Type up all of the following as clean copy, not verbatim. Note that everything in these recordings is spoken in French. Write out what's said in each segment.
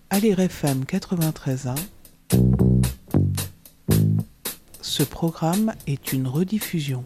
à l'IRFM 93.1. Ce programme est une rediffusion.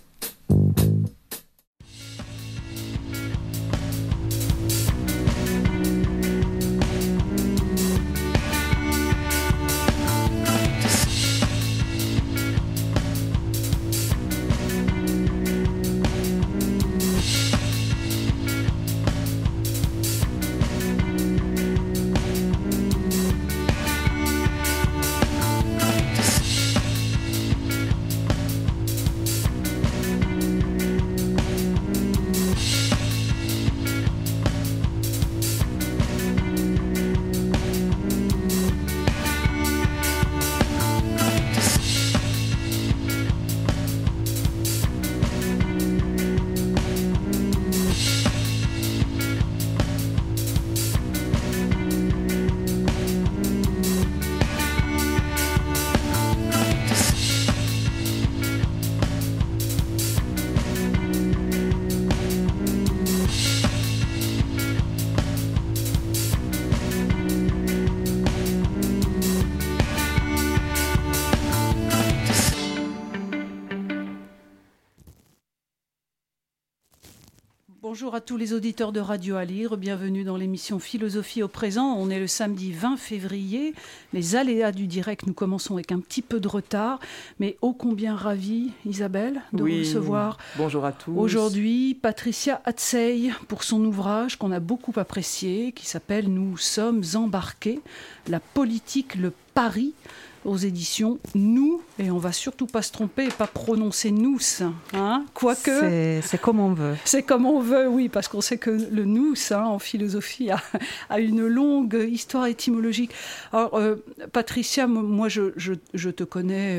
Bonjour à tous les auditeurs de Radio à lire, bienvenue dans l'émission Philosophie au présent. On est le samedi 20 février, les aléas du direct, nous commençons avec un petit peu de retard, mais ô combien ravis, Isabelle, de recevoir bonjour à tous. Aujourd'hui Patricia Atzey pour son ouvrage qu'on a beaucoup apprécié, qui s'appelle « Nous sommes embarqués, la politique, le pari ». Aux éditions Nous, et on va surtout pas se tromper et pas prononcer nous, hein, quoique... C'est comme on veut. C'est comme on veut, oui, parce qu'on sait que le nous, en philosophie, a une longue histoire étymologique. Alors, Patricia, moi, je te connais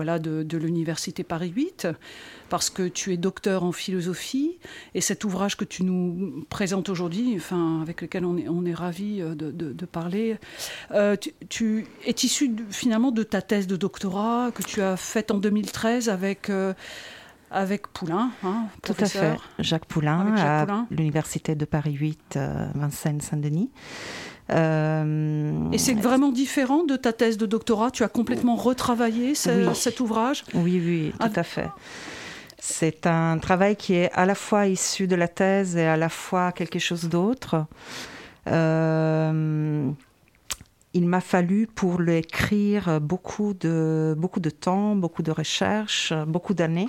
de l'Université Paris 8, parce que tu es docteur en philosophie, et cet ouvrage que tu nous présentes aujourd'hui, avec lequel on est ravis de parler, tu es issu finalement de ta thèse de doctorat que tu as faite en 2013 avec Poulain, professeur. Tout à fait, Jacques Poulain, à l'Université de Paris 8, Vincennes-Saint-Denis. Et c'est vraiment différent de ta thèse de doctorat. Tu as complètement retravaillé cet ouvrage. Oui, tout à fait. C'est un travail qui est à la fois issu de la thèse et à la fois quelque chose d'autre. Il m'a fallu pour l'écrire beaucoup de temps, beaucoup de recherches, beaucoup d'années.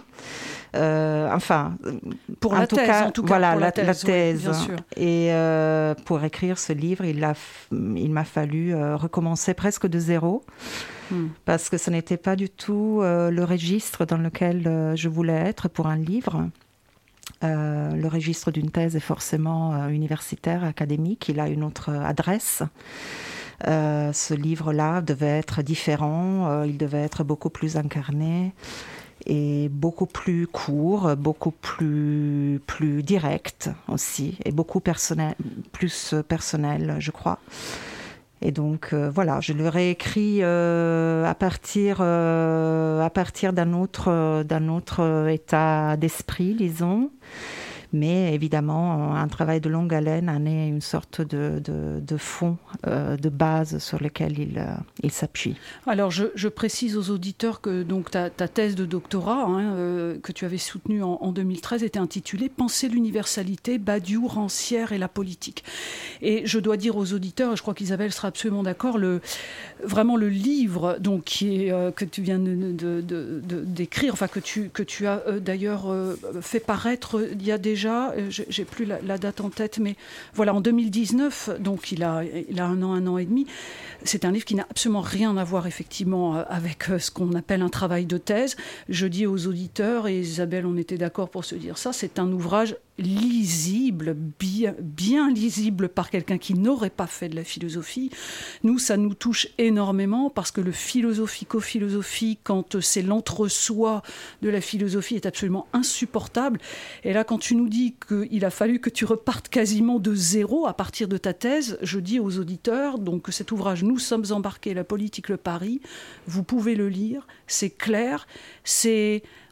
Pour la thèse, en tout cas. Voilà, pour la thèse. Oui, bien sûr. Et pour écrire ce livre, il m'a fallu recommencer presque de zéro. Parce que ce n'était pas du tout le registre dans lequel je voulais être pour un livre. Le registre d'une thèse est forcément universitaire, académique. Il a une autre adresse. Ce livre-là devait être différent, il devait être beaucoup plus incarné et beaucoup plus court, beaucoup plus direct aussi, et beaucoup plus personnel, je crois. Et donc je le réécris à partir d'un autre état d'esprit, disons. Mais évidemment, un travail de longue haleine en est une sorte de fond, de base sur lequel il s'appuie. Alors, je précise aux auditeurs que donc, ta thèse de doctorat, que tu avais soutenue en 2013, était intitulée « Penser l'universalité, Badiou, Rancière et la politique ». Et je dois dire aux auditeurs, et je crois qu'Isabelle sera absolument d'accord, vraiment le livre donc, que tu viens d'écrire, que tu as d'ailleurs fait paraître il y a déjà, j'ai plus la date en tête, mais voilà, en 2019, donc il a un an et demi. C'est un livre qui n'a absolument rien à voir effectivement avec ce qu'on appelle un travail de thèse. Je dis aux auditeurs, et Isabelle, on était d'accord pour se dire ça, c'est un ouvrage lisible, bien lisible par quelqu'un qui n'aurait pas fait de la philosophie. Nous, ça nous touche énormément parce que le philosophico-philosophie, quand c'est l'entre-soi de la philosophie, est absolument insupportable. Et là, quand tu nous dis qu'il a fallu que tu repartes quasiment de zéro à partir de ta thèse, je dis aux auditeurs donc, que cet ouvrage « Nous sommes embarqués, la politique, le pari », vous pouvez le lire, c'est clair, c'est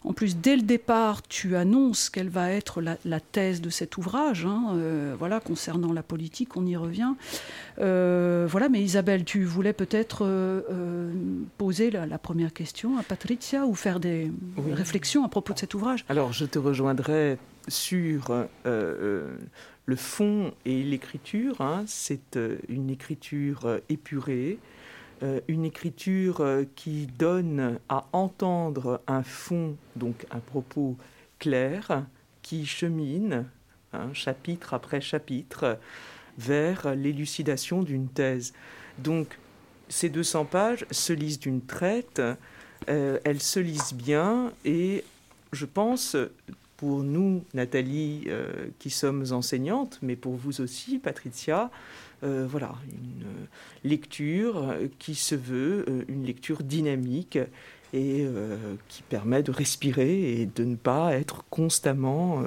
En plus, dès le départ, tu annonces quelle va être la thèse de cet ouvrage, voilà, concernant la politique, on y revient. Voilà, mais Isabelle, tu voulais peut-être poser la première question à Patricia ou faire des réflexions à propos de cet ouvrage. Alors, je te rejoindrai sur le fond et l'écriture. C'est une écriture épurée, une écriture qui donne à entendre un fond, donc un propos clair, qui chemine, chapitre après chapitre, vers l'élucidation d'une thèse. Donc, ces 200 pages se lisent d'une traite, elles se lisent bien, et je pense, pour nous, Nathalie, qui sommes enseignantes, mais pour vous aussi, Patricia, voilà, une lecture qui se veut une lecture dynamique et qui permet de respirer et de ne pas être constamment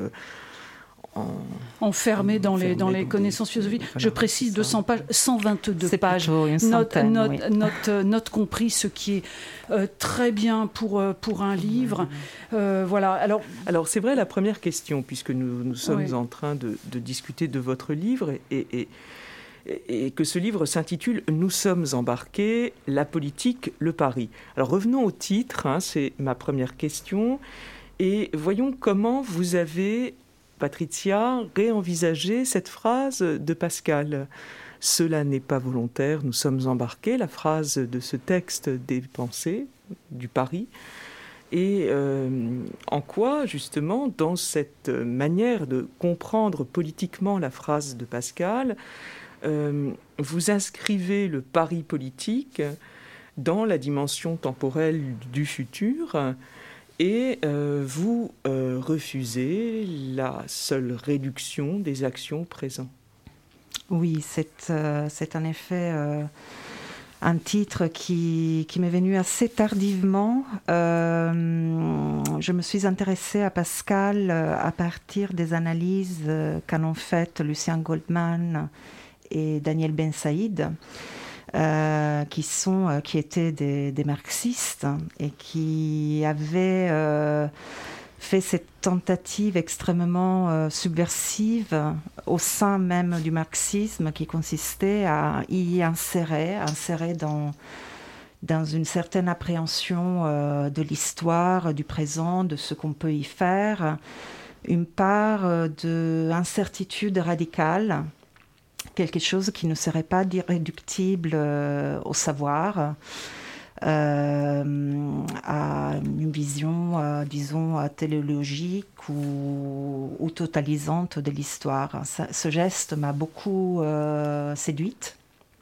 enfermé dans les connaissances philosophiques. Voilà, je précise 200 pages, 122 pages. Note compris, ce qui est très bien pour un livre. Voilà. Alors c'est vrai, la première question, puisque nous sommes en train de discuter de votre livre et que ce livre s'intitule « Nous sommes embarqués, la politique, le pari ». Alors revenons au titre, c'est ma première question, et voyons comment vous avez, Patricia, réenvisagé cette phrase de Pascal. « Cela n'est pas volontaire, nous sommes embarqués », la phrase de ce texte des pensées, du pari. Et en quoi, justement, dans cette manière de comprendre politiquement la phrase de Pascal, vous inscrivez le pari politique dans la dimension temporelle du futur et vous refusez la seule réduction des actions présentes. Oui, c'est en effet un titre qui m'est venu assez tardivement. Je me suis intéressée à Pascal à partir des analyses qu'en ont faites Lucien Goldman et Daniel Ben Saïd, qui étaient des marxistes et qui avaient fait cette tentative extrêmement subversive au sein même du marxisme, qui consistait à y insérer dans une certaine appréhension de l'histoire, du présent, de ce qu'on peut y faire, une part d'incertitude radicale, quelque chose qui ne serait pas irréductible au savoir, à une vision, disons, téléologique ou totalisante de l'histoire. Ce geste m'a beaucoup séduite.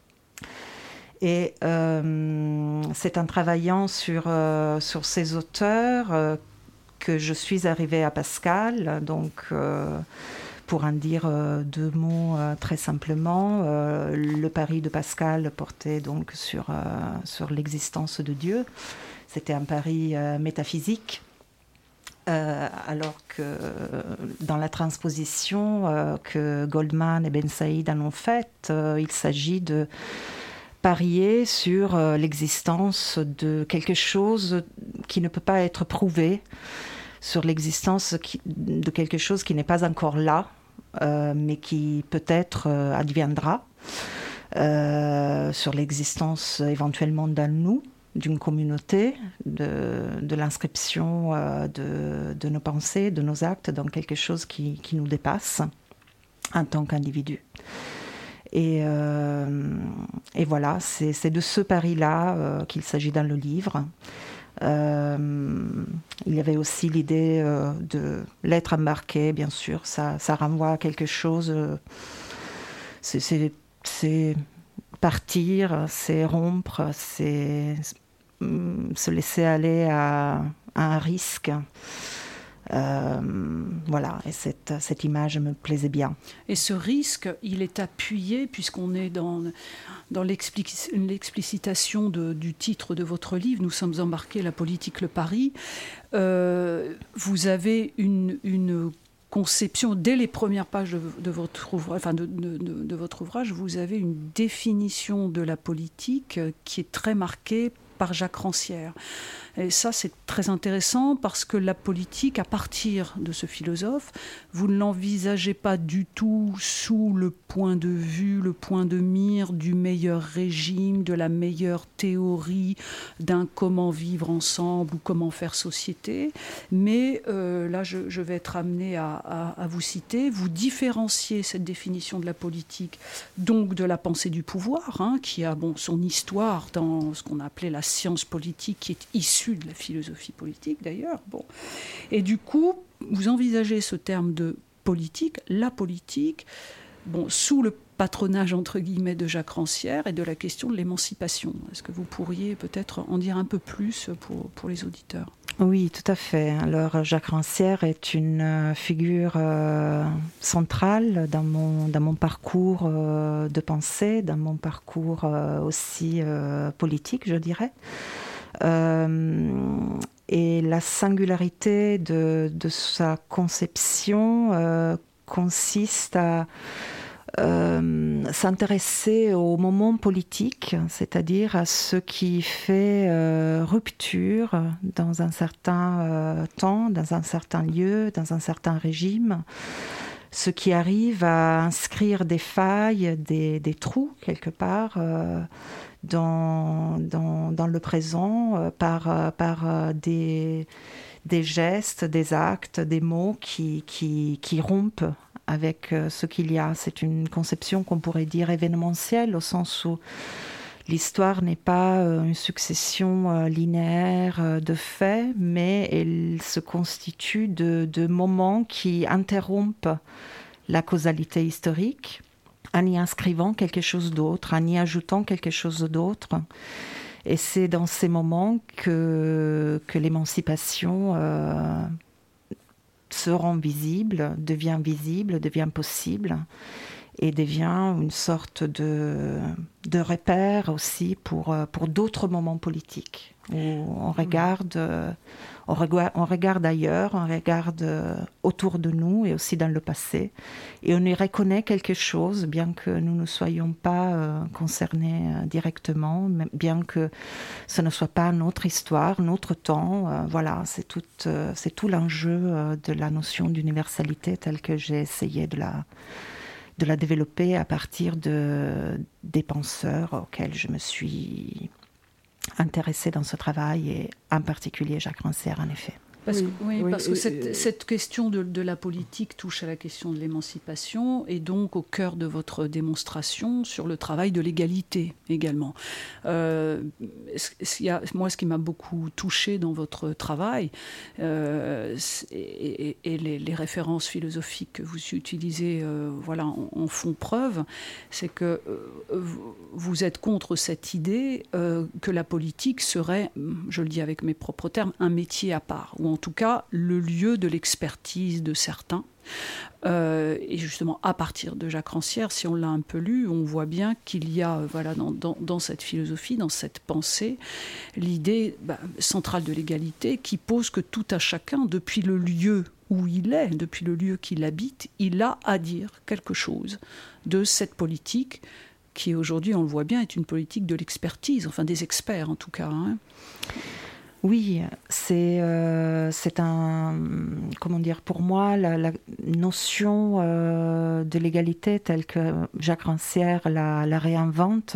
Et c'est en travaillant sur ces auteurs que je suis arrivée à Pascal, donc... Pour en dire deux mots très simplement, le pari de Pascal portait donc sur l'existence de Dieu. C'était un pari métaphysique, alors que dans la transposition que Goldman et Ben Saïd en ont faite, il s'agit de parier sur l'existence de quelque chose qui ne peut pas être prouvé, sur l'existence de quelque chose qui n'est pas encore là, mais qui peut-être adviendra, sur l'existence éventuellement dans nous, d'une communauté, de l'inscription de nos pensées, de nos actes dans quelque chose qui nous dépasse en tant qu'individu. Et voilà, c'est de ce pari-là qu'il s'agit dans le livre. Il y avait aussi l'idée de l'être embarqué, bien sûr, ça renvoie à quelque chose, c'est partir, c'est rompre, c'est se laisser aller à un risque. Voilà, et cette image me plaisait bien. Et ce risque, il est appuyé, puisqu'on est dans l'explicitation du titre de votre livre, Nous sommes embarqués, la politique, le pari. Vous avez une conception, dès les premières pages de votre ouvrage, de votre ouvrage, vous avez une définition de la politique qui est très marquée par Jacques Rancière. Et ça, c'est très intéressant parce que la politique, à partir de ce philosophe, vous ne l'envisagez pas du tout sous le point de vue, le point de mire du meilleur régime, de la meilleure théorie d'un comment vivre ensemble ou comment faire société. Mais là, je vais être amenée à vous citer. Vous différenciez cette définition de la politique, donc de la pensée du pouvoir, qui a son histoire dans ce qu'on a appelé la science politique, qui est issue de la philosophie politique d'ailleurs. Et du coup, vous envisagez ce terme de politique, la politique, sous le patronage entre guillemets de Jacques Rancière et de la question de l'émancipation. Est-ce que vous pourriez peut-être en dire un peu plus pour les auditeurs ? Oui, tout à fait. Alors, Jacques Rancière est une figure centrale dans mon parcours de pensée, dans mon parcours aussi politique, je dirais. Et la singularité de sa conception consiste à s'intéresser au moment politique, c'est-à-dire à ce qui fait rupture dans un certain temps, dans un certain lieu, dans un certain régime, ce qui arrive à inscrire des failles, des trous quelque part dans le présent par des gestes, des actes, des mots qui rompent avec ce qu'il y a. C'est une conception qu'on pourrait dire événementielle, au sens où l'histoire n'est pas une succession linéaire de faits, mais elle se constitue de moments qui interrompent la causalité historique en y inscrivant quelque chose d'autre, en y ajoutant quelque chose d'autre. Et c'est dans ces moments que l'émancipation se rend visible, devient possible et devient une sorte de repère aussi pour d'autres moments politiques où on regarde ailleurs, on regarde autour de nous et aussi dans le passé et on y reconnaît quelque chose, bien que nous ne soyons pas concernés directement, bien que ce ne soit pas notre histoire, notre temps. Voilà, c'est tout l'enjeu de la notion d'universalité telle que j'ai essayé de la développer à partir des penseurs auxquels je me suis intéressée dans ce travail, et en particulier Jacques Rancière, en effet. Parce que cette question de la politique touche à la question de l'émancipation et donc au cœur de votre démonstration sur le travail de l'égalité également. Moi, ce qui m'a beaucoup touchée dans votre travail et les références philosophiques que vous utilisez en font preuve, c'est que vous êtes contre cette idée que la politique serait, je le dis avec mes propres termes, un métier à part, ou en tout cas le lieu de l'expertise de certains. Et justement, à partir de Jacques Rancière, si on l'a un peu lu, on voit bien qu'il y a dans cette philosophie, dans cette pensée, l'idée centrale de l'égalité qui pose que tout à chacun, depuis le lieu où il est, depuis le lieu qu'il habite, il a à dire quelque chose de cette politique qui aujourd'hui, on le voit bien, est une politique de l'expertise, enfin des experts en tout cas. Oui, c'est pour moi, la notion de l'égalité telle que Jacques Rancière la réinvente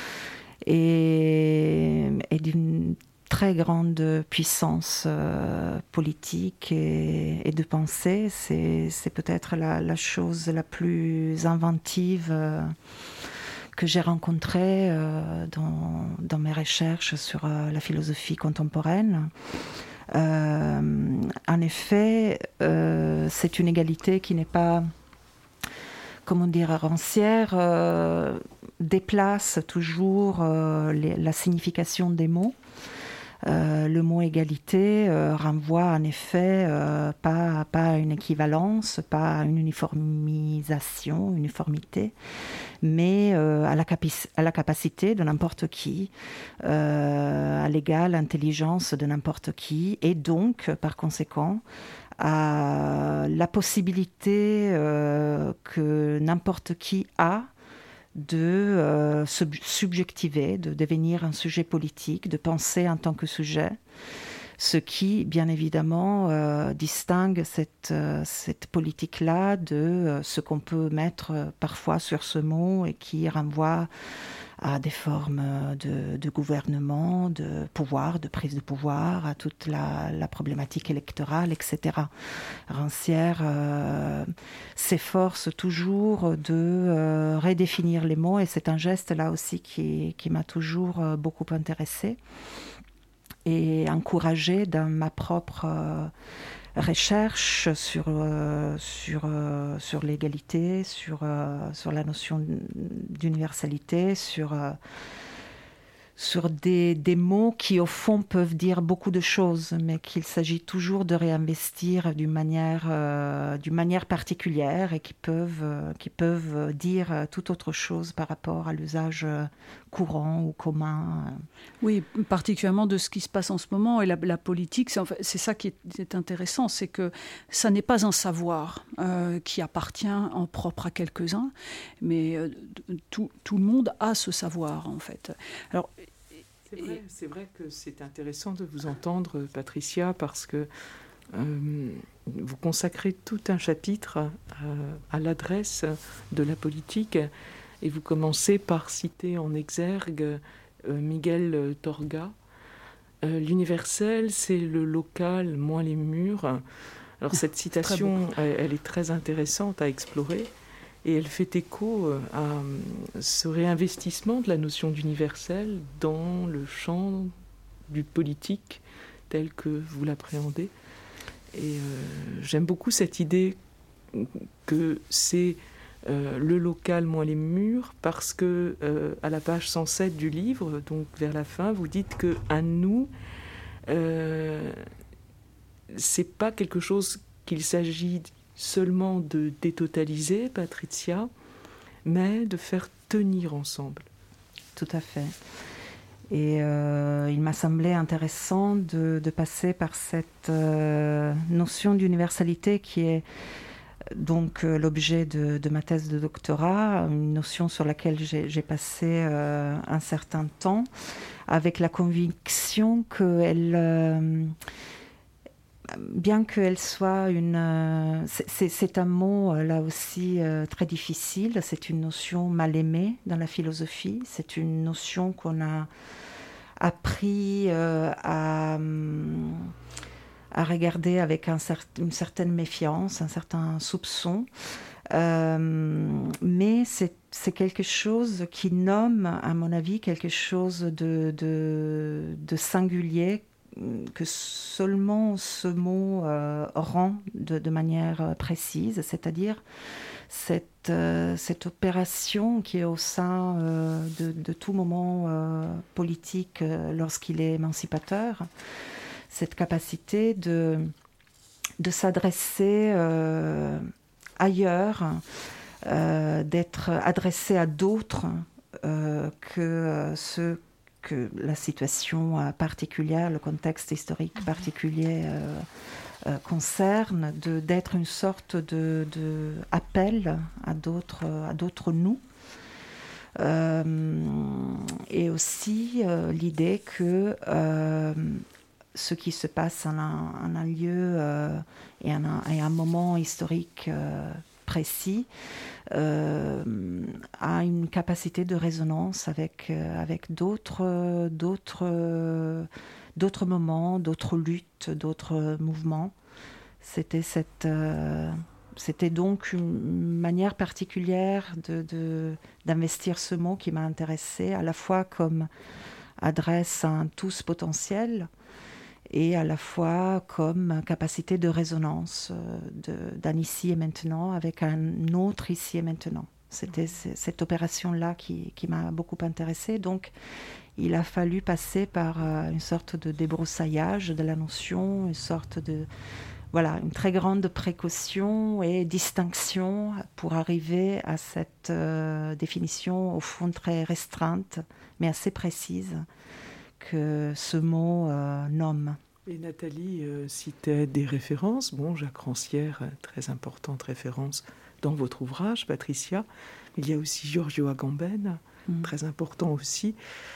est d'une très grande puissance politique et de pensée. C'est peut-être la chose la plus inventive que j'ai rencontré dans mes recherches sur la philosophie contemporaine. En effet, c'est une égalité qui n'est pas, Rancière déplace toujours la signification des mots. Le mot égalité renvoie en effet pas à une équivalence, pas à une uniformité, mais à la capacité de n'importe qui, à l'égale intelligence de n'importe qui, et donc, par conséquent, à la possibilité que n'importe qui a de subjectiver, de devenir un sujet politique, de penser en tant que sujet, ce qui, bien évidemment, distingue cette politique-là de ce qu'on peut mettre parfois sur ce mot et qui renvoie à des formes de gouvernement, de pouvoir, de prise de pouvoir, à toute la problématique électorale, etc. Rancière s'efforce toujours de redéfinir les mots et c'est un geste là aussi qui m'a toujours beaucoup intéressée et encouragée dans ma propre recherche sur l'égalité, sur la notion d'universalité, sur des mots qui, au fond, peuvent dire beaucoup de choses, mais qu'il s'agit toujours de réinvestir d'une manière particulière et qui peuvent dire tout autre chose par rapport à l'usage courant ou commun. Oui, particulièrement de ce qui se passe en ce moment. Et la politique, c'est ça qui est intéressant, c'est que ça n'est pas un savoir qui appartient en propre à quelques-uns, mais tout le monde a ce savoir, en fait. Alors, c'est vrai que c'est intéressant de vous entendre, Patricia, parce que vous consacrez tout un chapitre à l'adresse de la politique et vous commencez par citer en exergue Miguel Torga. L'universel, c'est le local, moins les murs. Alors cette citation, elle est très intéressante à explorer. Et elle fait écho à ce réinvestissement de la notion d'universel dans le champ du politique tel que vous l'appréhendez. Et j'aime beaucoup cette idée que c'est le local moins les murs, parce que à la page 107 du livre, donc vers la fin, vous dites que à nous, c'est pas quelque chose qu'il s'agit seulement de détotaliser, Patricia, mais de faire tenir ensemble. Tout à fait. Et il m'a semblé intéressant de passer par cette notion d'universalité qui est donc l'objet de ma thèse de doctorat, une notion sur laquelle j'ai passé un certain temps, avec la conviction qu'elle... bien qu'elle soit c'est un mot là aussi très difficile, c'est une notion mal aimée dans la philosophie, c'est une notion qu'on a appris à regarder avec une certaine méfiance, un certain soupçon, mais c'est quelque chose qui nomme, à mon avis, quelque chose de singulier, que seulement ce mot rend de manière précise, c'est-à-dire cette opération qui est au sein de tout moment politique lorsqu'il est émancipateur, cette capacité de s'adresser ailleurs, d'être adressé à d'autres que ceux que la situation particulière, le contexte historique particulier concerne, d'être une sorte de appel à d'autres nous. Et aussi l'idée que ce qui se passe en un lieu et un moment historique précis a une capacité de résonance avec d'autres moments, d'autres luttes, d'autres mouvements. C'était donc une manière particulière d'investir ce mot qui m'a intéressée, à la fois comme adresse à un tous potentiel et à la fois comme capacité de résonance d'un ici et maintenant avec un autre ici et maintenant. C'était cette opération-là qui m'a beaucoup intéressée. Donc, il a fallu passer par une sorte de débroussaillage de la notion, une sorte de... Voilà, une très grande précaution et distinction pour arriver à cette définition, au fond, très restreinte, mais assez précise, que ce mot nomme. Et Nathalie citait des références. Bon, Jacques Rancière, très importante référence dans votre ouvrage, Patricia. Il y a aussi Giorgio Agamben, très important aussi,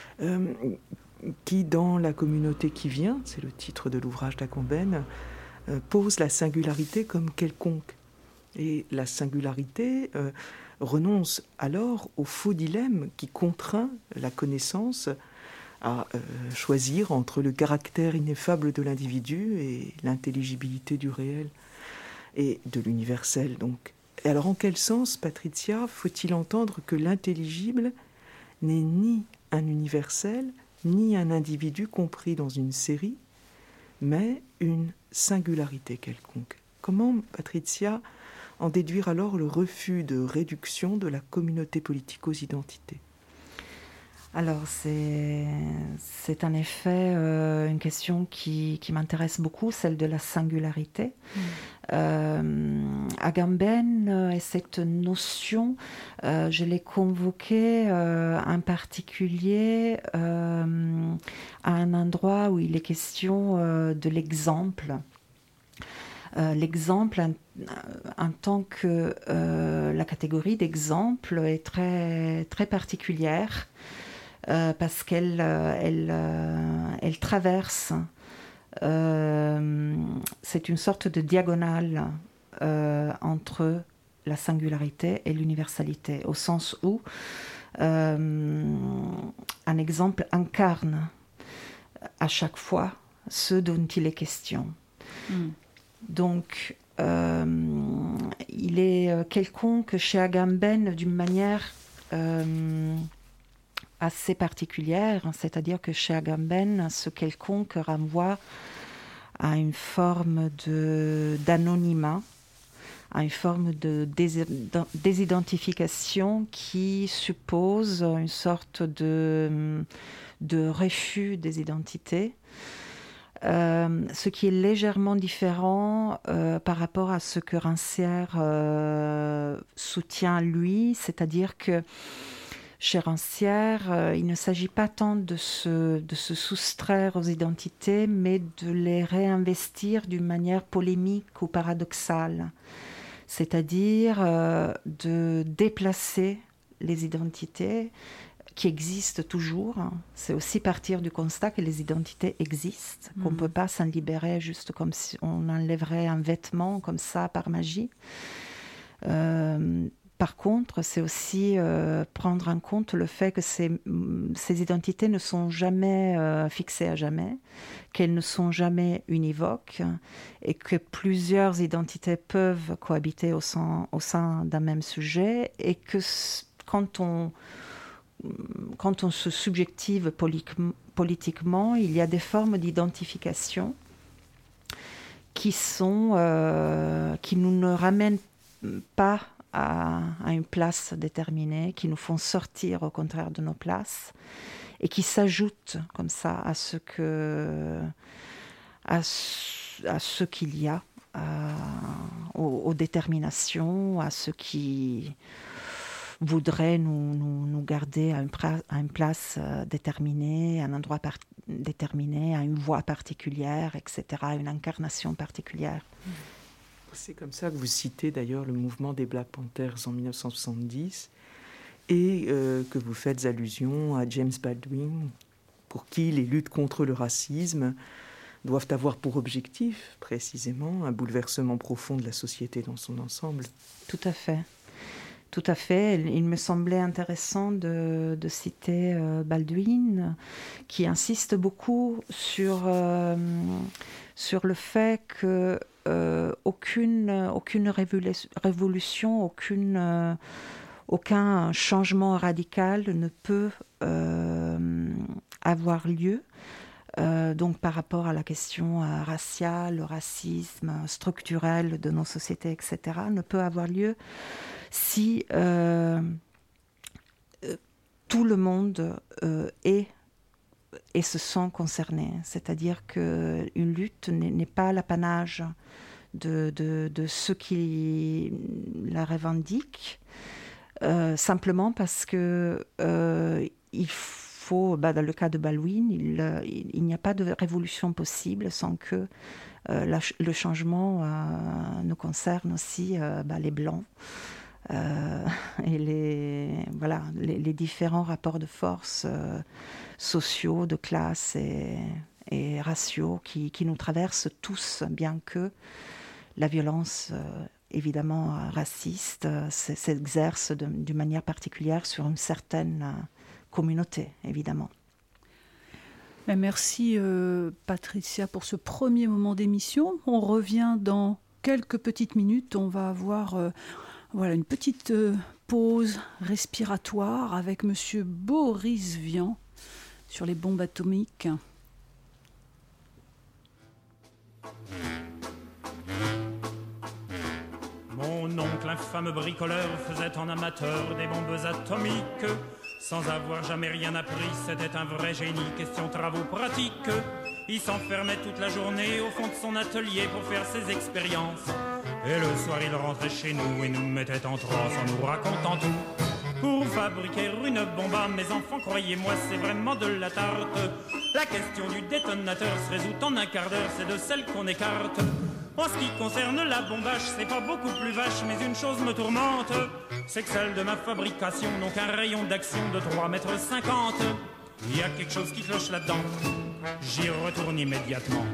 qui, dans La communauté qui vient, c'est le titre de l'ouvrage d'Agamben, pose la singularité comme quelconque. Et la singularité renonce alors au faux dilemme qui contraint la connaissance à choisir entre le caractère ineffable de l'individu et l'intelligibilité du réel et de l'universel. Donc. Et alors, en quel sens, Patricia, faut-il entendre que l'intelligible n'est ni un universel, ni un individu compris dans une série, mais une singularité quelconque? Comment, Patricia, en déduire alors le refus de réduction de la communauté politique aux identités? Alors, c'est en effet une question qui m'intéresse beaucoup, celle de la singularité. Agamben et cette notion, je l'ai convoquée en particulier à un endroit où il est question de l'exemple. L'exemple en tant que la catégorie d'exemple est très, très particulière. Parce qu'elle traverse, c'est une sorte de diagonale entre la singularité et l'universalité, au sens où un exemple incarne à chaque fois ce dont il est question. Donc, il est quelconque chez Agamben d'une manière assez particulière, c'est-à-dire que chez Agamben, ce quelconque renvoie à une forme d'anonymat, à une forme de désidentification qui suppose une sorte de refus des identités, ce qui est légèrement différent par rapport à ce que Rancière soutient lui, c'est-à-dire que chez Rancière, il ne s'agit pas tant de se soustraire aux identités, mais de les réinvestir d'une manière polémique ou paradoxale. C'est-à-dire de déplacer les identités qui existent toujours. C'est aussi partir du constat que les identités existent, qu'on ne peut pas s'en libérer juste comme si on enlèverait un vêtement comme ça par magie. Par contre, c'est aussi prendre en compte le fait que ces identités ne sont jamais fixées à jamais, qu'elles ne sont jamais univoques et que plusieurs identités peuvent cohabiter au sein d'un même sujet et que quand on se subjective politiquement, il y a des formes d'identification qui ne nous ramènent pas à une place déterminée, qui nous font sortir au contraire de nos places et qui s'ajoutent comme ça à ce qu'il y a, aux déterminations, à ce qui voudrait nous garder à une place déterminée, à un endroit déterminé, à une voie particulière, etc., à une incarnation particulière. C'est comme ça que vous citez d'ailleurs le mouvement des Black Panthers en 1970 et que vous faites allusion à James Baldwin, pour qui les luttes contre le racisme doivent avoir pour objectif précisément un bouleversement profond de la société dans son ensemble. Tout à fait. Tout à fait. Il me semblait intéressant de citer Baldwin, qui insiste beaucoup sur le fait que aucune révolution, aucun changement radical ne peut avoir lieu. Donc par rapport à la question raciale, le racisme structurel de nos sociétés, etc., ne peut avoir lieu si tout le monde est et se sent concerné. C'est-à-dire qu'une lutte n'est pas l'apanage de ceux qui la revendiquent, simplement parce que il faut, dans le cas de Baldwin, il n'y a pas de révolution possible sans que le changement nous concerne aussi les Blancs, et les différents rapports de force sociaux, de classe et raciaux qui nous traversent tous, bien que la violence évidemment raciste s'exerce d'une manière particulière sur une certaine communauté, évidemment. Merci Patricia pour ce premier moment d'émission. On revient dans quelques petites minutes. On va avoir une petite pause respiratoire avec monsieur Boris Vian sur les bombes atomiques. Mon oncle, infâme bricoleur, faisait en amateur des bombes atomiques. Sans avoir jamais rien appris, c'était un vrai génie, question travaux pratiques. Il s'enfermait toute la journée au fond de son atelier pour faire ses expériences. Et le soir il rentrait chez nous et nous mettait en transe en nous racontant tout. Pour fabriquer une bombe, mes enfants, croyez-moi, c'est vraiment de la tarte. La question du détonateur se résout en un quart d'heure, c'est de celle qu'on écarte. En ce qui concerne la bombage, c'est pas beaucoup plus vache, mais une chose me tourmente, c'est que celle de ma fabrication n'ont qu'un rayon d'action de 3,50 mètres. Il y a quelque chose qui cloche là-dedans, j'y retourne immédiatement.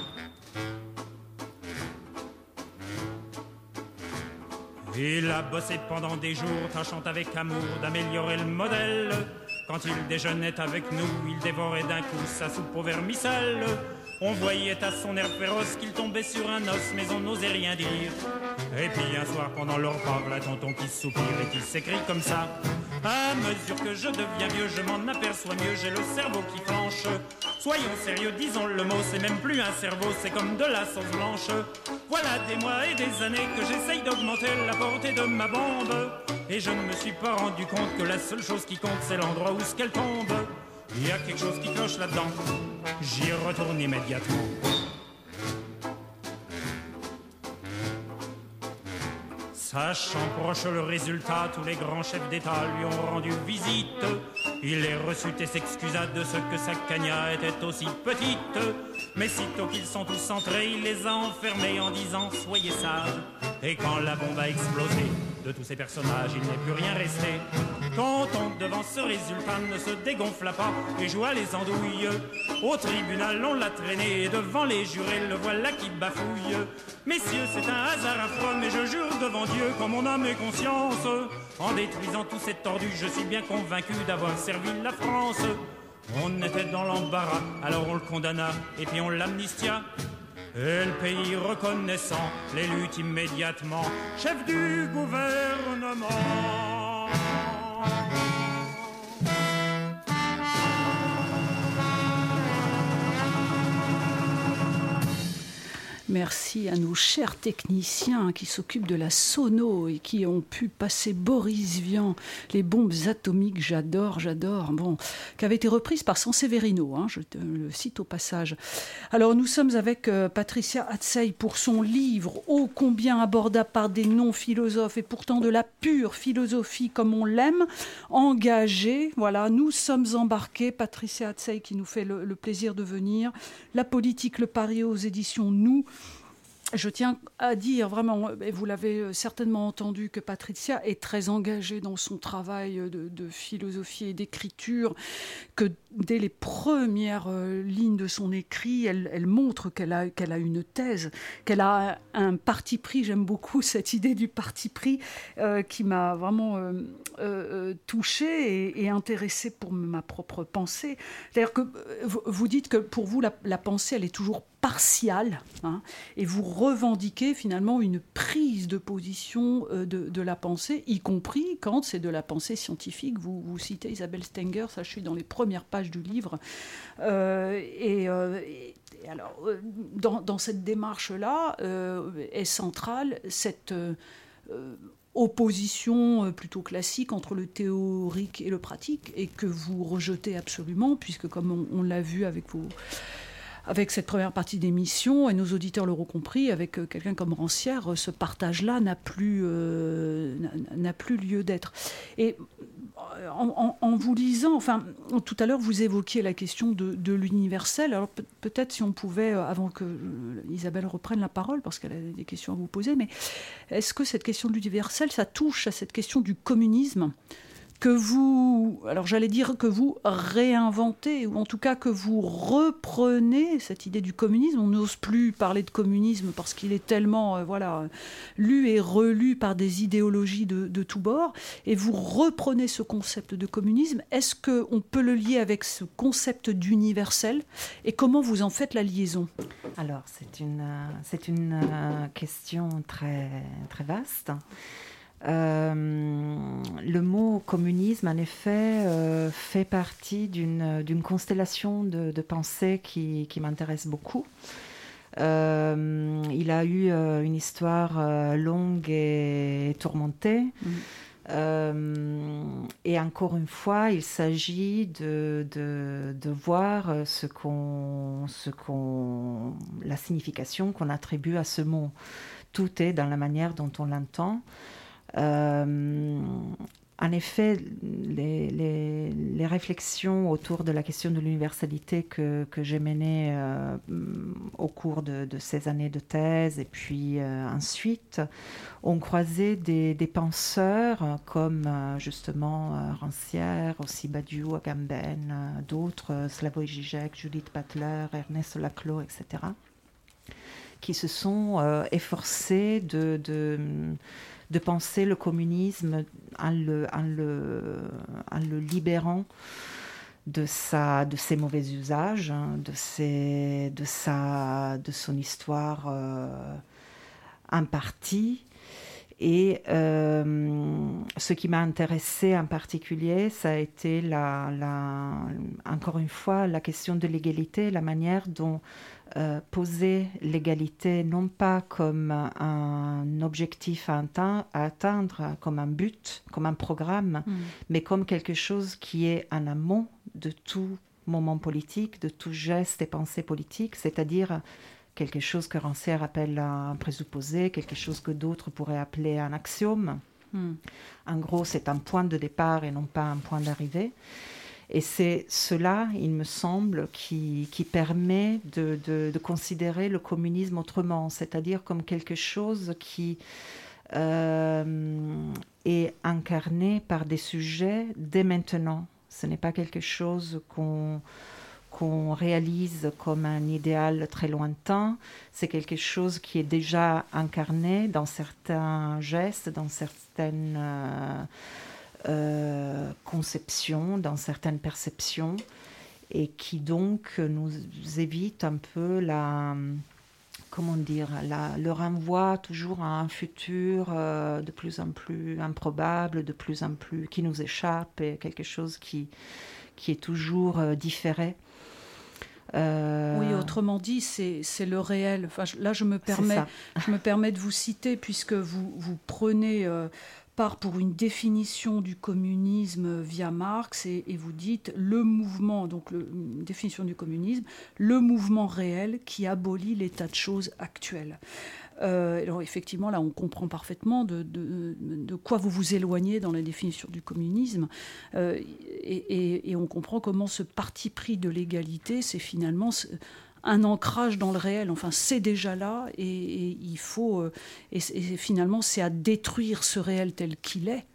Il a bossé pendant des jours, tâchant avec amour d'améliorer le modèle. Quand il déjeunait avec nous, il dévorait d'un coup sa soupe au vermicelle. On voyait à son air féroce qu'il tombait sur un os, mais on n'osait rien dire. Et puis un soir pendant le repas, voilà tonton qui soupire et qui s'écrie comme ça. À mesure que je deviens vieux, je m'en aperçois mieux, j'ai le cerveau qui flanche. Soyons sérieux, disons le mot, c'est même plus un cerveau, c'est comme de la sauce blanche. Voilà des mois et des années que j'essaye d'augmenter la portée de ma bombe. Et je ne me suis pas rendu compte que la seule chose qui compte, c'est l'endroit où ce qu'elle tombe. Il y a quelque chose qui cloche là-dedans, j'y retourne immédiatement. Sachant proche le résultat, tous les grands chefs d'État lui ont rendu visite. Il les reçut et s'excusa de ce que sa cagna était aussi petite. Mais sitôt qu'ils sont tous entrés, il les a enfermés en disant « Soyez sages ». Et quand la bombe a explosé, de tous ces personnages, il n'est plus rien resté. Tonton, devant ce résultat, ne se dégonfla pas et joua les andouilles. Au tribunal, on l'a traîné et devant les jurés, le voilà qui bafouille. Messieurs, c'est un hasard affreux, mais je jure devant Dieu, qu'en mon âme et conscience, en détruisant tous ces tordus, je suis bien convaincu d'avoir servi la France. On était dans l'embarras, alors on le condamna et puis on l'amnistia. Et le pays reconnaissant l'élut immédiatement chef du gouvernement. Merci à nos chers techniciens qui s'occupent de la sono et qui ont pu passer Boris Vian, les bombes atomiques, j'adore. Bon, qui avait été reprise par Sanseverino, je te le cite au passage. Alors nous sommes avec Patricia Atzei pour son livre ô combien abordable par des non-philosophes et pourtant de la pure philosophie comme on l'aime, engagée. Voilà, nous sommes embarqués. Patricia Atzei qui nous fait le plaisir de venir. La politique, le pari aux éditions Nous. Je tiens à dire vraiment, et vous l'avez certainement entendu, que Patricia est très engagée dans son travail de philosophie et d'écriture, que dès les premières lignes de son écrit, elle montre qu'elle a une thèse, qu'elle a un parti pris. J'aime beaucoup cette idée du parti pris qui m'a vraiment touchée et intéressée pour ma propre pensée. C'est-à-dire que vous dites que pour vous, la pensée, elle est toujours partiale, et vous revendiquez finalement une prise de position de la pensée, y compris quand c'est de la pensée scientifique. Vous citez Isabelle Stenger, ça je suis dans les premières pages du livre. Et alors, dans cette démarche-là, est centrale cette opposition plutôt classique entre le théorique et le pratique, et que vous rejetez absolument, puisque comme on l'a vu avec cette première partie d'émission, et nos auditeurs l'auront compris, avec quelqu'un comme Rancière, ce partage-là n'a plus lieu d'être. Et en vous lisant, enfin, tout à l'heure, vous évoquiez la question de l'universel. Alors peut-être si on pouvait, avant que Isabelle reprenne la parole, parce qu'elle a des questions à vous poser, mais est-ce que cette question de l'universel, ça touche à cette question du communisme que vous, alors j'allais dire que vous réinventez, ou en tout cas que vous reprenez cette idée du communisme. On n'ose plus parler de communisme parce qu'il est tellement lu et relu par des idéologies de tous bords, et vous reprenez ce concept de communisme. Est-ce qu'on peut le lier avec ce concept d'universel, et comment vous en faites la liaison? Alors, c'est une question très, très vaste. Le mot communisme, en effet, fait partie d'une constellation de pensées qui m'intéresse beaucoup. Il a eu une histoire longue et tourmentée. Et encore une fois, il s'agit de voir la signification qu'on attribue à ce mot. Tout est dans la manière dont on l'entend. En effet, les réflexions autour de la question de l'universalité que j'ai menées au cours de ces années de thèse et puis ensuite ont croisé des penseurs comme justement Rancière, aussi Badiou, Agamben, d'autres, Slavoj Žižek, Judith Butler, Ernest Laclau, etc., qui se sont efforcés de penser le communisme en le libérant de ses mauvais usages, de son histoire impartie. Et ce qui m'a intéressée en particulier, ça a été encore une fois la question de l'égalité, la manière dont poser l'égalité non pas comme un objectif à atteindre, comme un but, comme un programme, mais comme quelque chose qui est en amont de tout moment politique, de tout geste et pensée politique, c'est-à-dire quelque chose que Rancière appelle un présupposé, quelque chose que d'autres pourraient appeler un axiome. En gros, c'est un point de départ et non pas un point d'arrivée. Et c'est cela, il me semble, qui permet de considérer le communisme autrement, c'est-à-dire comme quelque chose qui est incarné par des sujets dès maintenant. Ce n'est pas quelque chose qu'on réalise comme un idéal très lointain, c'est quelque chose qui est déjà incarné dans certains gestes, dans certaines conceptions, dans certaines perceptions, et qui donc nous évite un peu le renvoi toujours à un futur de plus en plus improbable, de plus en plus qui nous échappe, et quelque chose qui est toujours différé. Oui, autrement dit, c'est le réel. Enfin, là, je me permets de vous citer, puisque vous prenez part pour une définition du communisme via Marx, et vous dites le mouvement, donc une définition du communisme, le mouvement réel qui abolit l'état de choses actuel. Alors effectivement, là, on comprend parfaitement de quoi vous vous éloignez dans la définition du communisme, et on comprend comment ce parti pris de l'égalité, c'est finalement un ancrage dans le réel. Enfin, c'est déjà là, et il faut, et finalement, c'est à détruire ce réel tel qu'il est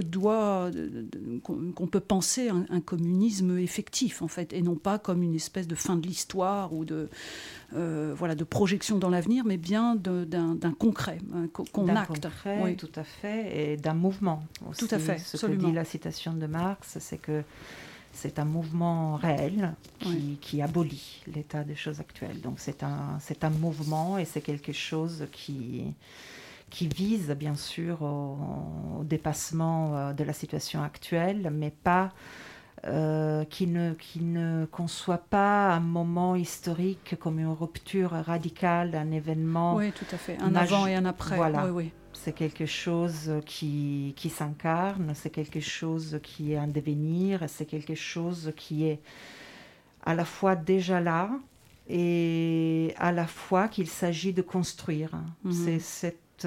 qu'on peut penser un communisme effectif, en fait, et non pas comme une espèce de fin de l'histoire ou de projection dans l'avenir, mais bien d'un concret qu'on acte. Concret, oui. Tout à fait, et d'un mouvement aussi. Tout à fait, ce absolument. que dit la citation de Marx, c'est que c'est un mouvement réel qui abolit l'état des choses actuelles. Donc c'est un mouvement, et c'est quelque chose qui vise bien sûr au dépassement de la situation actuelle, mais pas qui ne conçoit pas un moment historique comme une rupture radicale, un événement. Oui, tout à fait. Un avant et un après. Voilà. Oui. C'est quelque chose qui s'incarne, c'est quelque chose qui est en devenir, c'est quelque chose qui est à la fois déjà là et à la fois qu'il s'agit de construire. C'est cette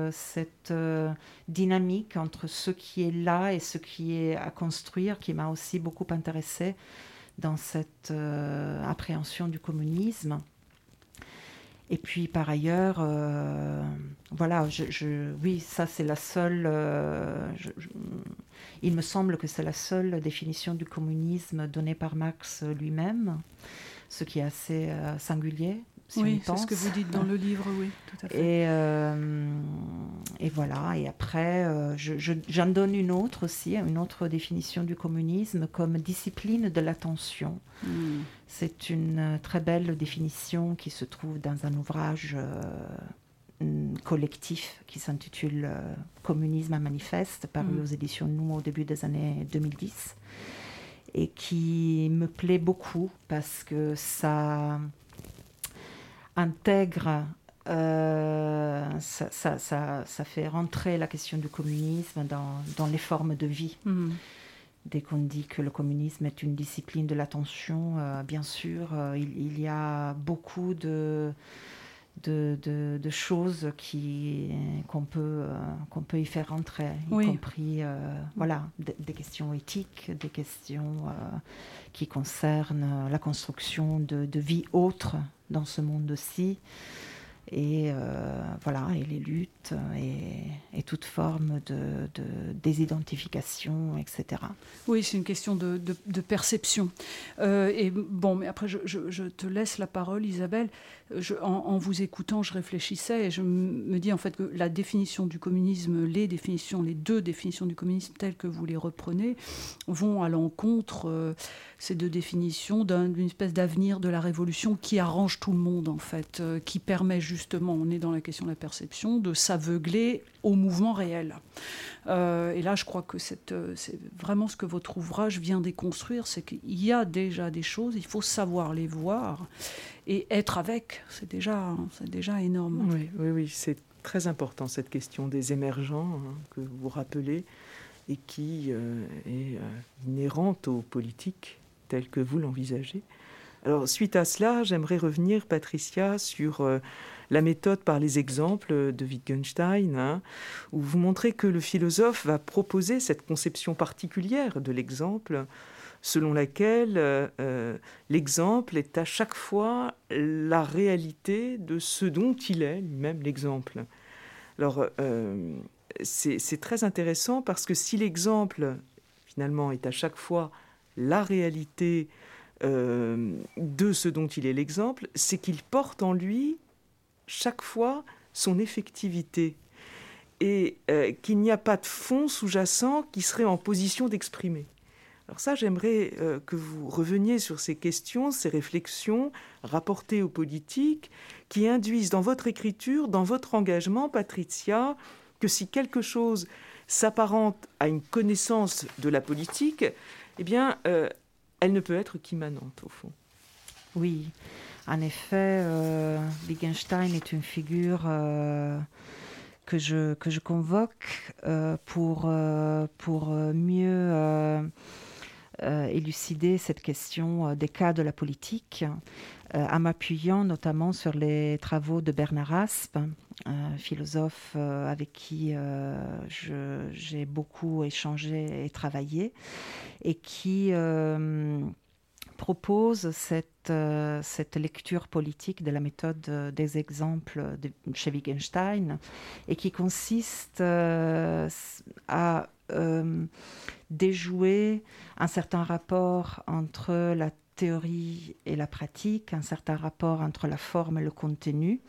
dynamique entre ce qui est là et ce qui est à construire qui m'a aussi beaucoup intéressée dans cette appréhension du communisme. Et puis par ailleurs, voilà, oui, ça c'est la seule. Il me semble que c'est la seule définition du communisme donnée par Marx lui-même, ce qui est assez singulier. Si oui, c'est ce que vous dites dans le livre, oui, tout à fait. Et voilà, et après, j'en donne une autre aussi, une autre définition du communisme comme discipline de l'attention. C'est une très belle définition qui se trouve dans un ouvrage collectif qui s'intitule Communisme à manifeste, paru aux éditions Nous au début des années 2010, et qui me plaît beaucoup parce que ça intègre, ça fait rentrer la question du communisme dans les formes de vie. Dès qu'on dit que le communisme est une discipline de l'attention, bien sûr, il y a beaucoup de choses qu'on peut y faire rentrer, y compris voilà, des questions éthiques, des questions qui concernent la construction de vie autre dans ce monde-ci, et voilà, et les luttes et toute forme de désidentification, etc. Oui, c'est une question de perception. Et bon, mais après, je te laisse la parole, Isabelle. En vous écoutant, je réfléchissais et je me dis en fait que la définition du communisme, les deux définitions du communisme telles que vous les reprenez, vont à l'encontre, ces deux définitions, d'une espèce d'avenir de la révolution qui arrange tout le monde, en fait, qui permet justement, on est dans la question de la perception, de s'aveugler au mouvement réel. Et là, je crois que c'est vraiment ce que votre ouvrage vient déconstruire, c'est qu'il y a déjà des choses, il faut savoir les voir et être avec, c'est déjà énorme. Oui, c'est très important cette question des émergents que vous rappelez et qui est inhérente aux politiques telles que vous l'envisagez. Alors, suite à cela, j'aimerais revenir, Patricia, sur la méthode par les exemples de Wittgenstein, où vous montrez que le philosophe va proposer cette conception particulière de l'exemple, selon laquelle l'exemple est à chaque fois la réalité de ce dont il est lui-même l'exemple. Alors, c'est très intéressant parce que si l'exemple, finalement, est à chaque fois la réalité de ce dont il est l'exemple, c'est qu'il porte en lui chaque fois son effectivité et qu'il n'y a pas de fond sous-jacent qui serait en position d'exprimer. Alors ça, j'aimerais que vous reveniez sur ces questions, ces réflexions rapportées aux politiques qui induisent dans votre écriture, dans votre engagement, Patricia, que si quelque chose s'apparente à une connaissance de la politique, eh bien, elle ne peut être qu'immanente, au fond. Oui, en effet, Wittgenstein est une figure que je convoque pour mieux élucider cette question des cas de la politique, en m'appuyant notamment sur les travaux de Bernard Aspe, philosophe avec qui j'ai beaucoup échangé et travaillé, et qui propose cette lecture politique de la méthode des exemples chez Wittgenstein, et qui consiste à déjouer un certain rapport entre la théorie et la pratique, un certain rapport entre la forme et le contenu,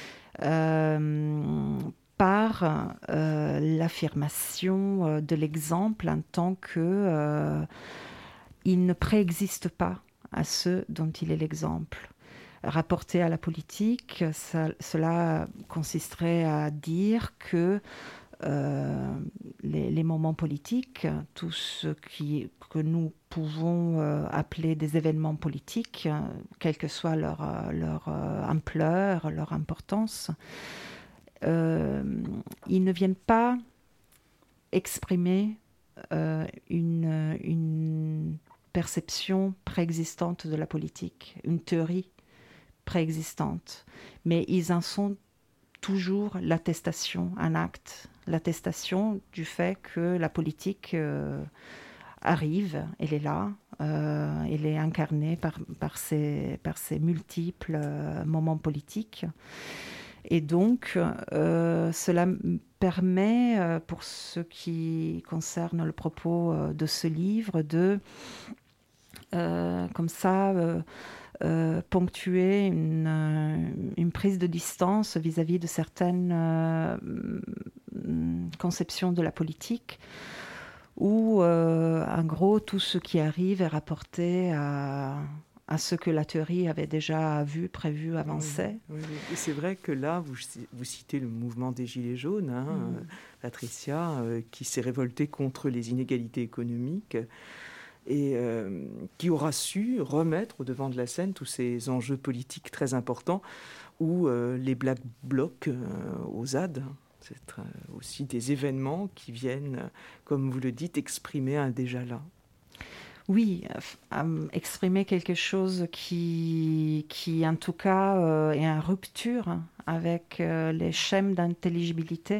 par l'affirmation de l'exemple en tant que il ne préexiste pas à ceux dont il est l'exemple. Rapporté à la politique, cela consisterait à dire que les moments politiques, tout ce que nous pouvons appeler des événements politiques, quelle que soit leur ampleur, leur importance, ils ne viennent pas exprimer une perception préexistante de la politique, une théorie préexistante, mais ils en sont toujours l'attestation, un acte, l'attestation du fait que la politique arrive, elle est là, elle est incarnée par ces multiples moments politiques. Et donc, cela permet, pour ce qui concerne le propos de ce livre, de, comme ça, ponctuer une prise de distance vis-à-vis de certaines conceptions de la politique, où, en gros, tout ce qui arrive est rapporté à ce que la théorie avait déjà vu, prévu, avancé. Oui. Et c'est vrai que là, vous citez le mouvement des Gilets jaunes, Patricia, qui s'est révoltée contre les inégalités économiques et qui aura su remettre au devant de la scène tous ces enjeux politiques très importants, ou les Black Blocs aux ZAD. C'est aussi des événements qui viennent, comme vous le dites, exprimer un déjà-là. Oui, exprimer quelque chose qui en tout cas, est en rupture avec les schèmes d'intelligibilité,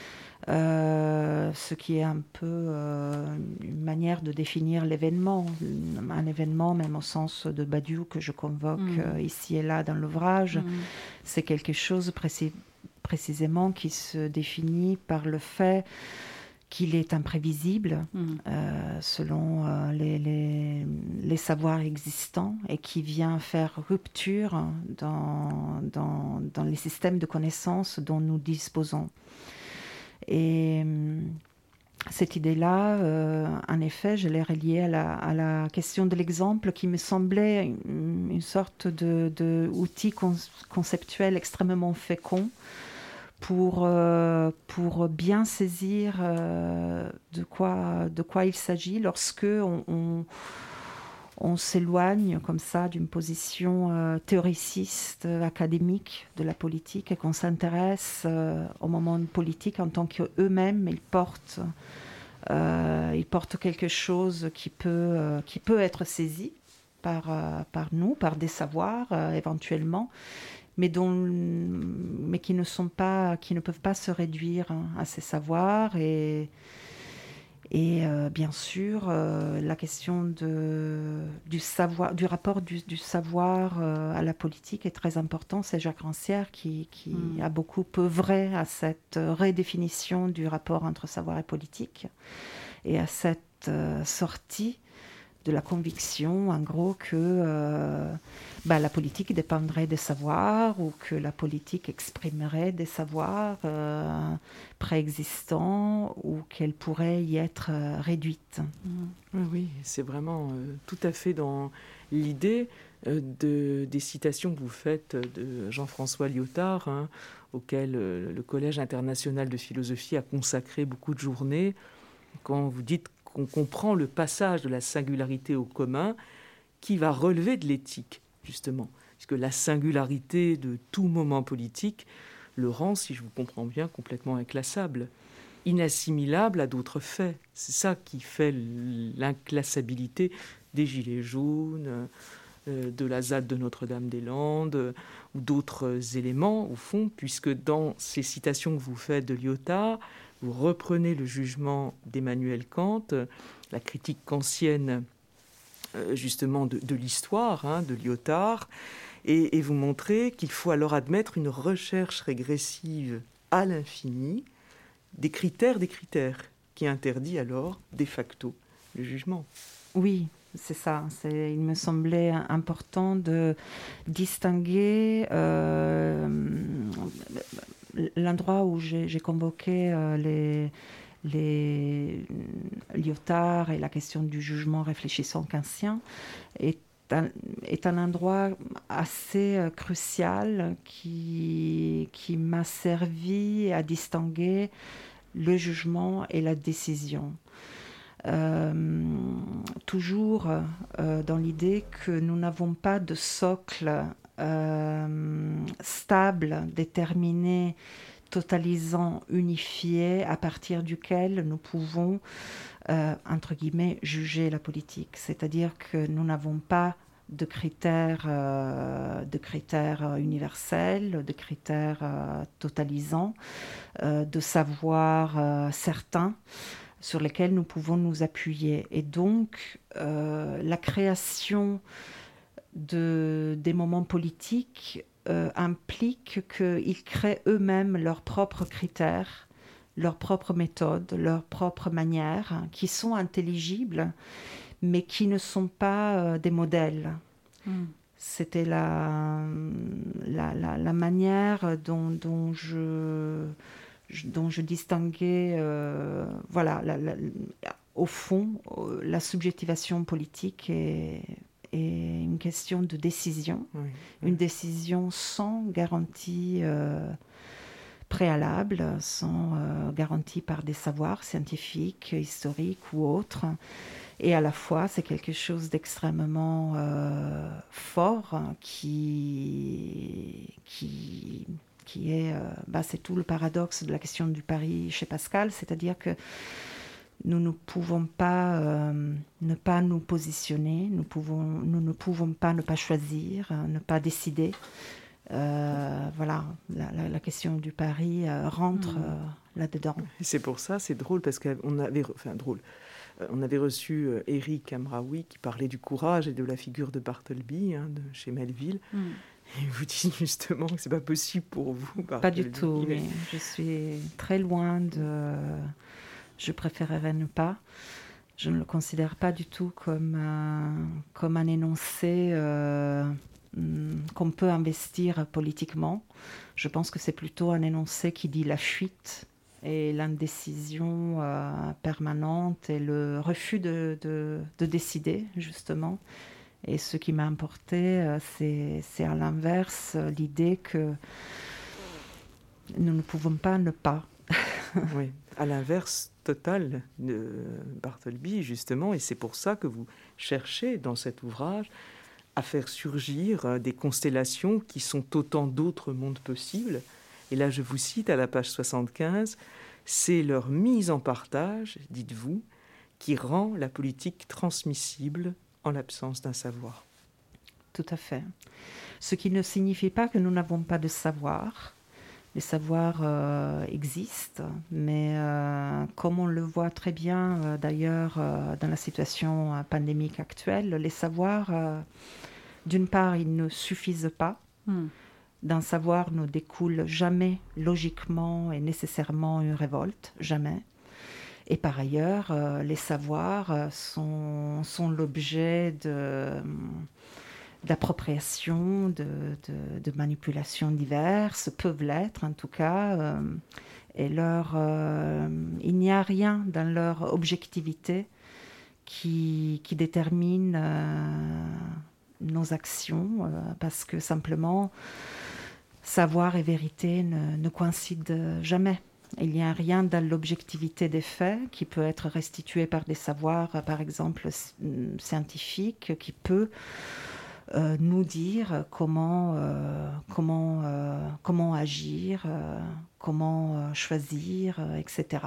ce qui est un peu une manière de définir l'événement, un événement même au sens de Badiou que je convoque ici et là dans l'ouvrage. C'est quelque chose précisément qui se définit par le fait qu'il est imprévisible selon les savoirs existants et qui vient faire rupture dans les systèmes de connaissances dont nous disposons. Et cette idée-là, en effet, je l'ai reliée à la question de l'exemple qui me semblait une sorte d'outil conceptuel extrêmement fécond pour bien saisir de quoi il s'agit lorsque on s'éloigne comme ça d'une position théoriciste, académique de la politique et qu'on s'intéresse au moment politique en tant qu'eux-mêmes, ils portent quelque chose qui peut être saisi par nous, par des savoirs éventuellement, mais qui ne peuvent pas se réduire à ces savoirs. Et bien sûr, la question du rapport du savoir à la politique est très important. C'est Jacques Rancière qui a beaucoup œuvré à cette redéfinition du rapport entre savoir et politique, et à cette sortie de la conviction, en gros, que la politique dépendrait des savoirs, ou que la politique exprimerait des savoirs préexistants, ou qu'elle pourrait y être réduite. Oui, c'est vraiment tout à fait dans l'idée des citations que vous faites de Jean-François Lyotard, auquel le Collège international de philosophie a consacré beaucoup de journées, quand vous dites qu'on comprend le passage de la singularité au commun qui va relever de l'éthique, justement, puisque la singularité de tout moment politique le rend, si je vous comprends bien, complètement inclassable, inassimilable à d'autres faits. C'est ça qui fait l'inclassabilité des Gilets jaunes, de la ZAD de Notre-Dame-des-Landes, ou d'autres éléments, au fond, puisque dans ces citations que vous faites de Lyotard, vous reprenez le jugement d'Emmanuel Kant, la critique kantienne justement de l'histoire de Lyotard, et vous montrez qu'il faut alors admettre une recherche régressive à l'infini des critères qui interdit alors de facto le jugement. Oui, c'est ça. Il me semblait important de distinguer l'endroit où j'ai convoqué les Lyotard et la question du jugement réfléchissant kantien est un endroit assez crucial qui m'a servi à distinguer le jugement et la décision. Toujours dans l'idée que nous n'avons pas de socle stable, déterminé, totalisant, unifié, à partir duquel nous pouvons, entre guillemets, juger la politique. C'est-à-dire que nous n'avons pas de critères universels, de critères totalisants, de savoirs certains sur lesquels nous pouvons nous appuyer. Et donc, la création des moments politiques implique qu'ils créent eux-mêmes leurs propres critères, leurs propres méthodes, leurs propres manières, qui sont intelligibles, mais qui ne sont pas des modèles. C'était la manière dont je distinguais, au fond, la subjectivation politique est une question de décision, une décision sans garantie préalable, sans garantie par des savoirs scientifiques, historiques ou autres. Et à la fois, c'est quelque chose d'extrêmement fort qui est... c'est tout le paradoxe de la question du pari chez Pascal, c'est-à-dire que nous ne pouvons pas ne pas nous positionner, nous ne pouvons pas ne pas choisir, ne pas décider. La question du pari rentre là-dedans. Et c'est pour ça, c'est drôle, parce qu'on avait... on avait reçu Éric Amraoui qui parlait du courage et de la figure de Bartleby, de chez Melville. Et vous dites justement que c'est pas possible pour vous, Bartleby. Pas du tout, mais je suis très loin de... Je préférerais ne pas. Je ne le considère pas du tout comme un énoncé qu'on peut investir politiquement. Je pense que c'est plutôt un énoncé qui dit la fuite et l'indécision permanente et le refus de décider, justement. Et ce qui m'a importé, c'est à l'inverse l'idée que nous ne pouvons pas ne pas. Oui, à l'inverse total de Bartleby, justement, et c'est pour ça que vous cherchez dans cet ouvrage à faire surgir des constellations qui sont autant d'autres mondes possibles. Et là, je vous cite à la page 75, c'est leur mise en partage, dites-vous, qui rend la politique transmissible en l'absence d'un savoir. Tout à fait. Ce qui ne signifie pas que nous n'avons pas de savoir. Les savoirs existent, mais comme on le voit très bien d'ailleurs dans la situation pandémique actuelle, les savoirs, d'une part, ils ne suffisent pas. D'un savoir ne découle jamais logiquement et nécessairement une révolte, jamais. Et par ailleurs, les savoirs sont l'objet d'appropriation, de manipulations diverses, peuvent l'être en tout cas, et il n'y a rien dans leur objectivité qui détermine nos actions, parce que simplement, savoir et vérité ne coïncident jamais. Il n'y a rien dans l'objectivité des faits qui peut être restitué par des savoirs, par exemple, scientifiques, qui peut nous dire comment agir, comment choisir, etc.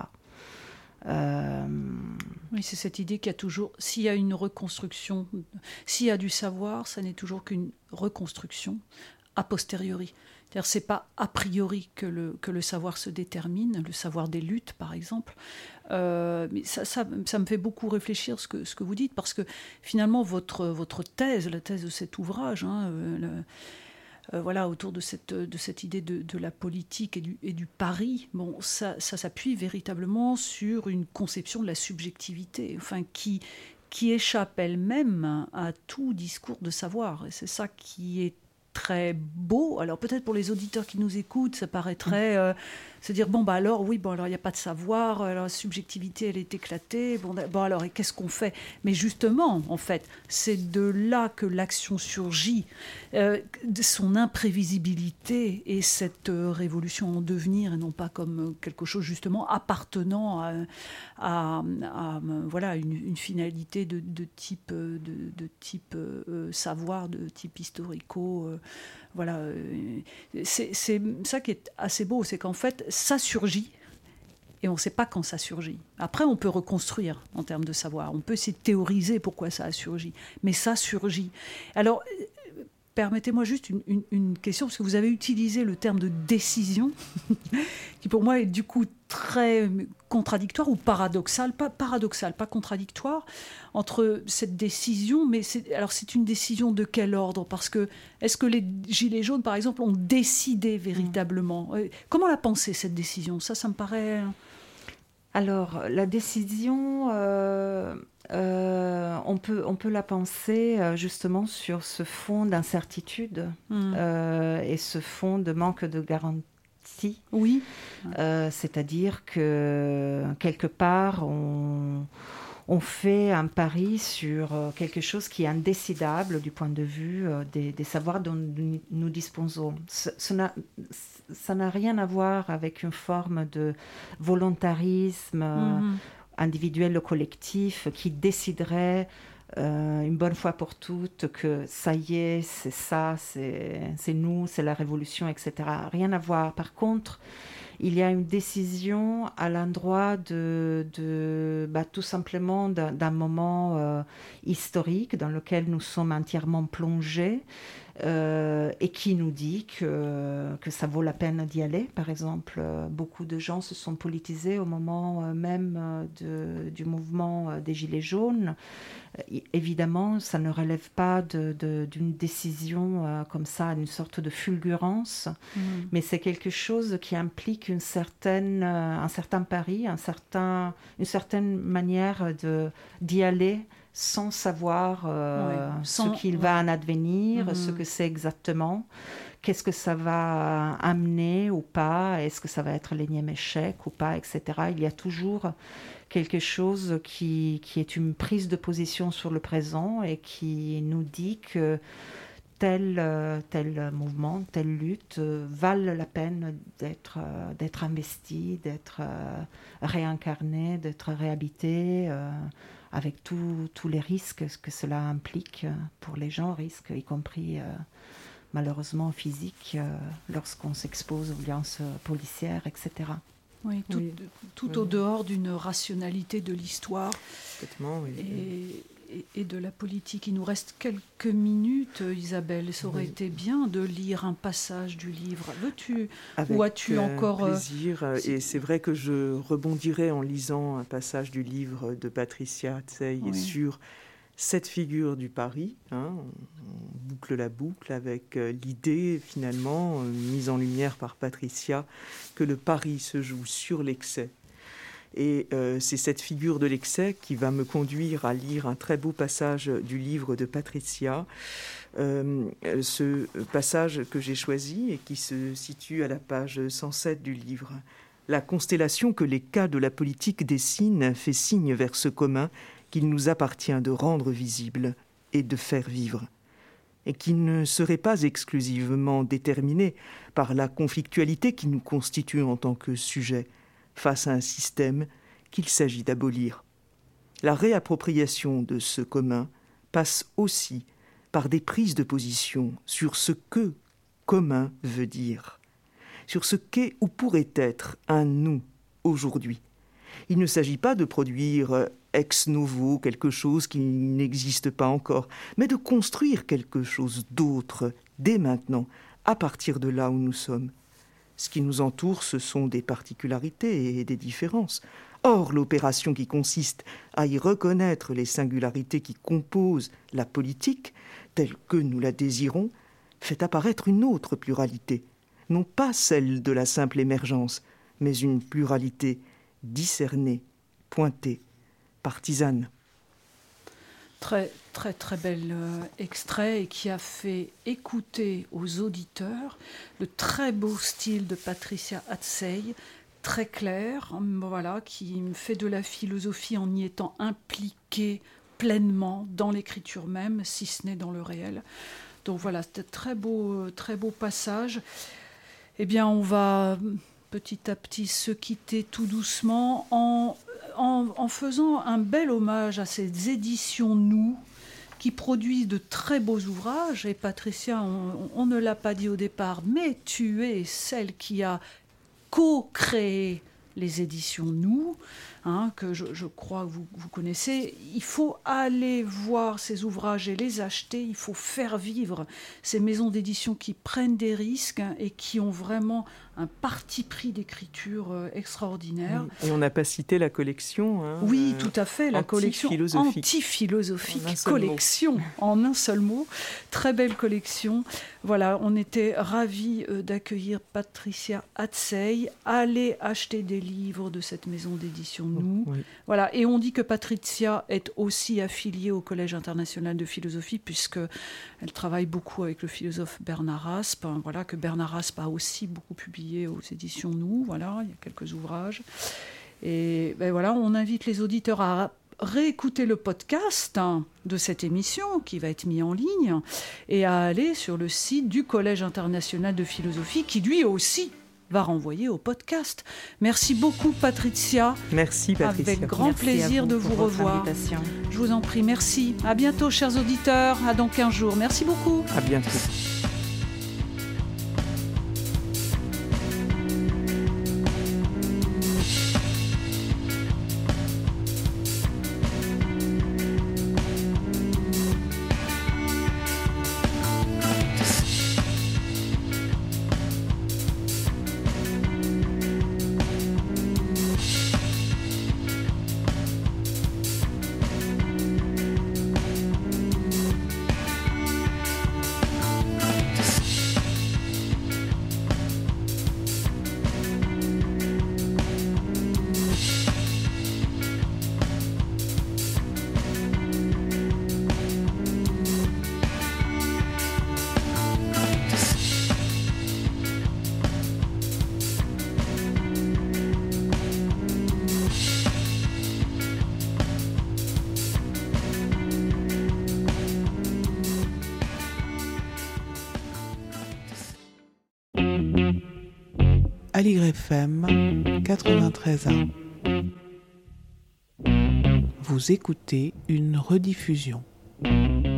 Oui, c'est cette idée qu'il y a toujours, s'il y a une reconstruction, s'il y a du savoir, ça n'est toujours qu'une reconstruction a posteriori. C'est-à-dire, c'est pas a priori que le savoir se détermine, le savoir des luttes, par exemple. Mais ça me fait beaucoup réfléchir ce que vous dites, parce que finalement, votre thèse, la thèse de cet ouvrage, autour de cette idée de la politique et du pari, bon, ça s'appuie véritablement sur une conception de la subjectivité, enfin, qui échappe elle-même à tout discours de savoir. Et c'est ça qui est très beau. Alors peut-être pour les auditeurs qui nous écoutent, ça paraîtrait se dire alors il n'y a pas de savoir, alors la subjectivité elle est éclatée, alors et qu'est-ce qu'on fait? Mais justement, en fait, c'est de là que l'action surgit, de son imprévisibilité et cette révolution en devenir, et non pas comme quelque chose justement appartenant à une finalité de type savoir, de type historico. C'est ça qui est assez beau, c'est qu'en fait, ça surgit, et on ne sait pas quand ça surgit. Après, on peut reconstruire en termes de savoir. On peut essayer de théoriser pourquoi ça a surgi. Mais ça surgit. Alors, permettez-moi juste une question, parce que vous avez utilisé le terme de décision, qui pour moi est du coup très contradictoire ou paradoxal, pas contradictoire, entre cette décision, mais c'est une décision de quel ordre? Parce que, est-ce que les Gilets jaunes, par exemple, ont décidé véritablement? Comment la penser, cette décision? Ça me paraît... Alors, la décision, on peut la penser justement sur ce fond d'incertitude et ce fond de manque de garantie. Oui. C'est-à-dire que quelque part, on fait un pari sur quelque chose qui est indécidable du point de vue des savoirs dont nous disposons. Ça n'a rien à voir avec une forme de volontarisme individuel ou collectif qui déciderait une bonne fois pour toutes que ça y est, c'est ça, c'est nous, c'est la révolution, etc. Rien à voir. Par contre, il y a une décision à l'endroit tout simplement d'un moment historique dans lequel nous sommes entièrement plongés et qui nous dit que ça vaut la peine d'y aller. Par exemple, beaucoup de gens se sont politisés au moment même du mouvement des Gilets jaunes. Évidemment, ça ne relève pas d'une décision comme ça, une sorte de fulgurance, mais c'est quelque chose qui implique un certain pari, une certaine manière d'y aller sans savoir ce qu'il va en advenir, ce que c'est exactement, qu'est-ce que ça va amener ou pas, est-ce que ça va être l'énième échec ou pas, etc. Il y a toujours quelque chose qui est une prise de position sur le présent et qui nous dit que tel mouvement, telle lutte valent la peine d'être investi, d'être réincarné, d'être réhabité, avec tous les risques que cela implique pour les gens, risques y compris malheureusement physiques lorsqu'on s'expose aux violences policières, etc. Oui, tout au dehors d'une rationalité de l'histoire et de la politique. Il nous reste quelques minutes, Isabelle. Ça aurait été bien de lire un passage du livre. Veux-tu ou as-tu encore plaisir. Et c'est vrai que je rebondirai en lisant un passage du livre de Patricia Atzey sur cette figure du pari. On boucle la boucle avec l'idée, finalement, mise en lumière par Patricia, que le pari se joue sur l'excès. Et c'est cette figure de l'excès qui va me conduire à lire un très beau passage du livre de Patricia. Ce passage que j'ai choisi et qui se situe à la page 107 du livre. La constellation que les cas de la politique dessinent fait signe vers ce commun qu'il nous appartient de rendre visible et de faire vivre, et qui ne serait pas exclusivement déterminé par la conflictualité qui nous constitue en tant que sujet face à un système qu'il s'agit d'abolir. La réappropriation de ce commun passe aussi par des prises de position sur ce que commun veut dire, sur ce qu'est ou pourrait être un nous aujourd'hui. Il ne s'agit pas de produire ex novo quelque chose qui n'existe pas encore, mais de construire quelque chose d'autre dès maintenant, à partir de là où nous sommes. Ce qui nous entoure, ce sont des particularités et des différences. Or, l'opération qui consiste à y reconnaître les singularités qui composent la politique, telle que nous la désirons, fait apparaître une autre pluralité, non pas celle de la simple émergence, mais une pluralité discernée, pointée, partisane. Très, très, très bel extrait et qui a fait écouter aux auditeurs le très beau style de Patricia Atzey, très clair, voilà, qui fait de la philosophie en y étant impliquée pleinement dans l'écriture même, si ce n'est dans le réel. Donc voilà, c'était très beau passage. Eh bien, on va petit à petit se quitter tout doucement en faisant un bel hommage à ces éditions Nous, qui produisent de très beaux ouvrages. Et Patricia, on ne l'a pas dit au départ, mais tu es celle qui a co-créé les éditions Nous, que je crois que vous connaissez. Il faut aller voir ces ouvrages et les acheter. Il faut faire vivre ces maisons d'édition qui prennent des risques et qui ont vraiment un parti pris d'écriture extraordinaire. Et on n'a pas cité la collection. Oui, tout à fait, la collection anti-philosophique, collection en un seul mot. Très belle collection. Voilà, on était ravis d'accueillir Patricia Atzey. Allez acheter des livres de cette maison d'édition Nous. Oui. Voilà, et on dit que Patricia est aussi affiliée au Collège international de philosophie puisqu'elle travaille beaucoup avec le philosophe Bernard Raspe. Voilà, que Bernard Raspe a aussi beaucoup publié aux éditions Nous. Voilà, il y a quelques ouvrages. Et voilà, on invite les auditeurs à réécouter le podcast de cette émission qui va être mis en ligne et à aller sur le site du Collège international de philosophie qui lui aussi va renvoyer au podcast. Merci beaucoup Patricia. Merci Patricia. Avec grand plaisir de vous revoir. Je vous en prie, merci. À bientôt chers auditeurs, à dans 15 jours. Merci beaucoup. À bientôt. Aligre FM 93.1. Vous écoutez une rediffusion.